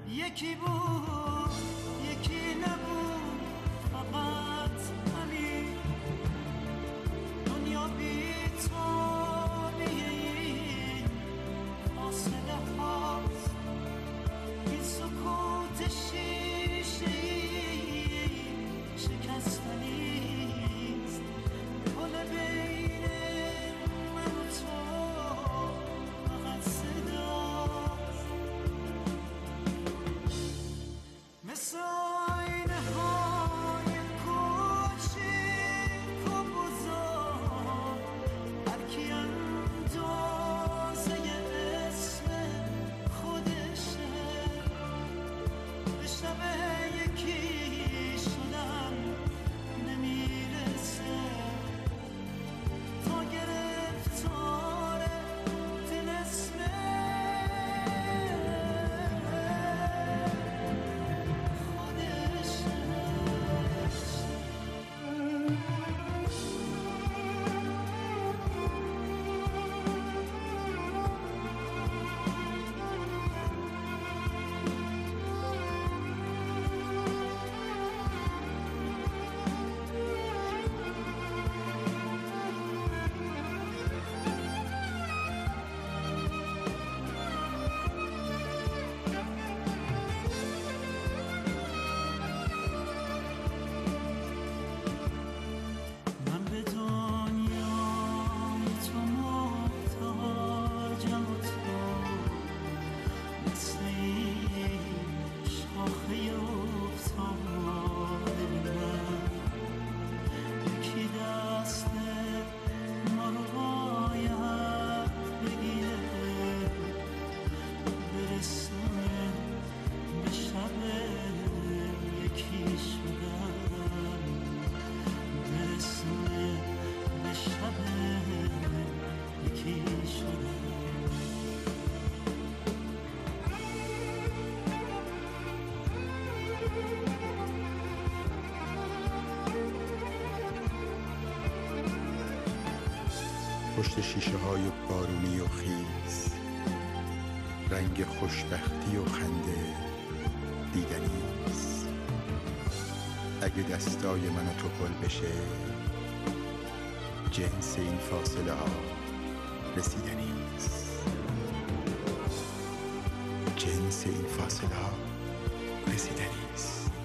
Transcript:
یکی بود یکی نبود، فقط همین. دنیا بی تو بی این فاصله هاست، این سکوت شیشه‌ای شکستنیست. پل بین من و تو فقط صداست، مثل آینه های کوچیک و بزرگ، هر کی اندازه اسم خودشه. به شب یکی شدن نمیرسه، تا گرفتار طلسم من به دنیای تو محتاجم و تو مثل این شاخه افتاده من. یکی دست ما رو باید بگیره، برسونه به شب یکی شدن، برسونه به شب یکی شدن. پشت شیشه های بارونی و خیز، رنگ خوشبختی و خنده دیدنیست. اگه دستای من و تو پل بشه، جنس این فاصله ها رسیدنیست. جنس این فاصله ها رسیدنیست.